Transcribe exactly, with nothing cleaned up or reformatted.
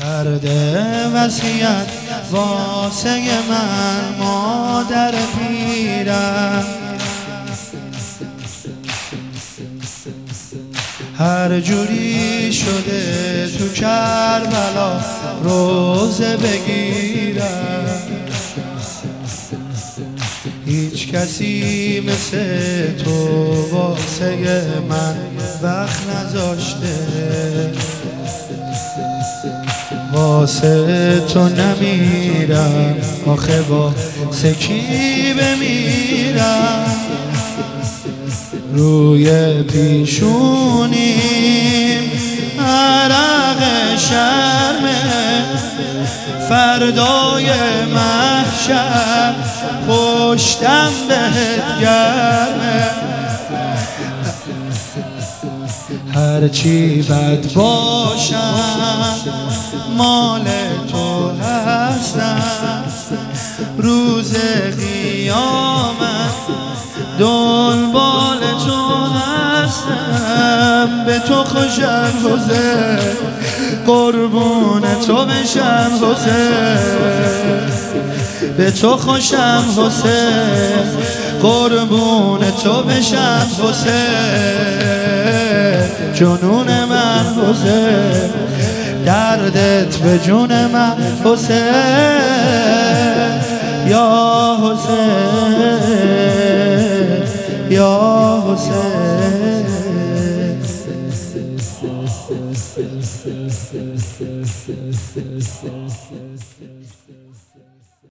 کرده وصیت واسه من مادر پیرم، هر جوری شده تو کربلا روزه بگیرم. هیچ کسی مثل تو واسه من وقت نذاشته، واسه تو نمیرم آخه واسه کی بمیرم. روی پیشونیم عرق شرمه، فردای محشر پشتم بهت گرمه. هرچی بد باشم مال تو هستم، روز قیامت دنبال تو هستم. به تو خوشم حسین، قربون تو بشم حسین. به تو خوشم حسین، قربون تو بشم حسین. جنون من حسین، دردت به جون من حسین. یا حسین یا حسین.